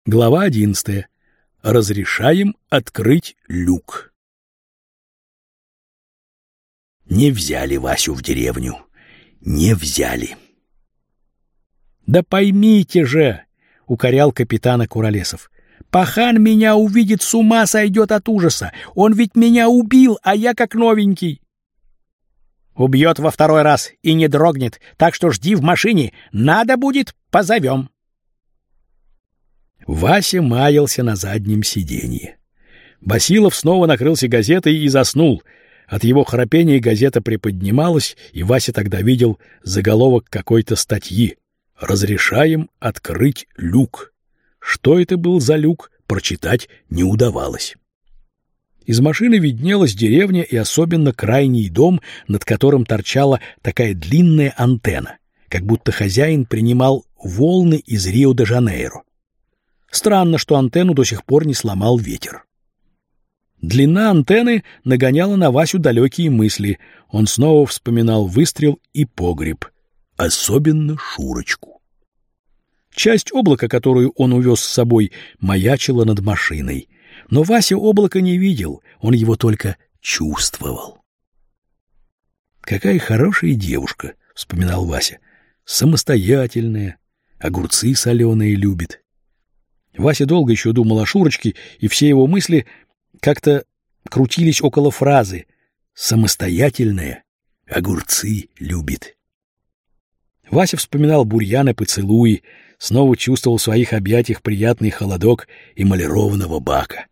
Глава 11. Разрешаем открыть люк. Не взяли Васю в деревню. Не взяли. «Да поймите же!» — укорял капитана Куролесов. «Пахан меня увидит, с ума сойдет от ужаса. Он ведь меня убил, а я как новенький». «Убьет во второй раз и не дрогнет, так что жди в машине. Надо будет, позовем». Вася маялся на заднем сиденье. Басилов снова накрылся газетой и заснул. От его храпения газета приподнималась, и Вася тогда видел заголовок какой-то статьи. «Разрешаем открыть люк». Что это был за люк, прочитать не удавалось. Из машины виднелась деревня и особенно крайний дом, над которым торчала такая длинная антенна, как будто хозяин принимал волны из Рио-де-Жанейро. Странно, что антенну до сих пор не сломал ветер. Длина антенны нагоняла на Васю далекие мысли. Он снова вспоминал выстрел и погреб. Особенно Шурочку. Часть облака, которую он увез с собой, маячила над машиной. Но Вася облака не видел, он его только чувствовал. «Какая хорошая девушка», — вспоминал Вася. «Самостоятельная, огурцы соленые любит». Вася долго еще думал о Шурочке, и все его мысли как-то крутились около фразы «самостоятельная, огурцы любит». Вася вспоминал бурьян и поцелуи, снова чувствовал в своих объятиях приятный холодок эмалированного бака.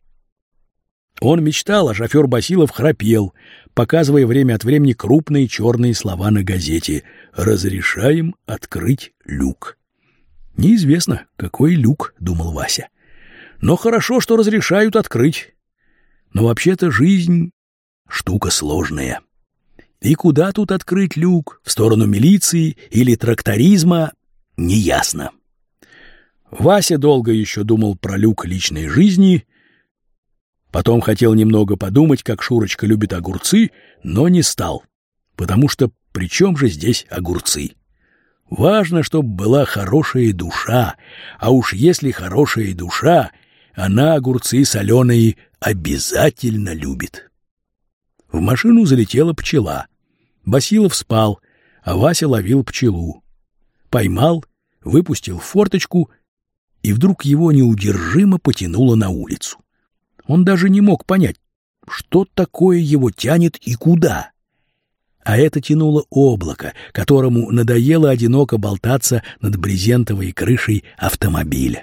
Он мечтал, а шофер Басилов храпел, показывая время от времени крупные черные слова на газете «Разрешаем открыть люк». «Неизвестно, какой люк», — думал Вася. «Но хорошо, что разрешают открыть. Но вообще-то жизнь — штука сложная. И куда тут открыть люк? В сторону милиции или тракторизма? Неясно». Вася долго еще думал про люк личной жизни, потом хотел немного подумать, как Шурочка любит огурцы, но не стал, потому что при чем же здесь огурцы? Важно, чтобы была хорошая душа, а уж если хорошая душа, она огурцы соленые обязательно любит. В машину залетела пчела. Басилов спал, а Вася ловил пчелу. Поймал, выпустил в форточку, и вдруг его неудержимо потянуло на улицу. Он даже не мог понять, что такое его тянет и куда. А это тянуло облако, которому надоело одиноко болтаться над брезентовой крышей автомобиля.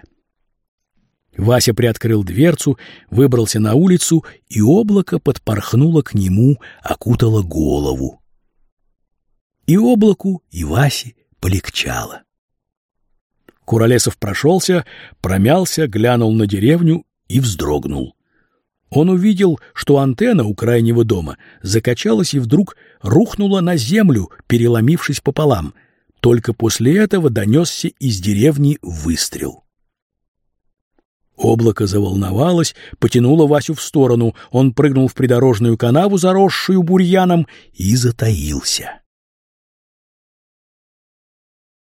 Вася приоткрыл дверцу, выбрался на улицу, и облако подпорхнуло к нему, окутало голову. И облаку, и Васе полегчало. Куролесов прошелся, промялся, глянул на деревню и вздрогнул. Он увидел, что антенна у крайнего дома закачалась и вдруг рухнула на землю, переломившись пополам. Только после этого донесся из деревни выстрел. Облако заволновалось, потянуло Васю в сторону. Он прыгнул в придорожную канаву, заросшую бурьяном, и затаился.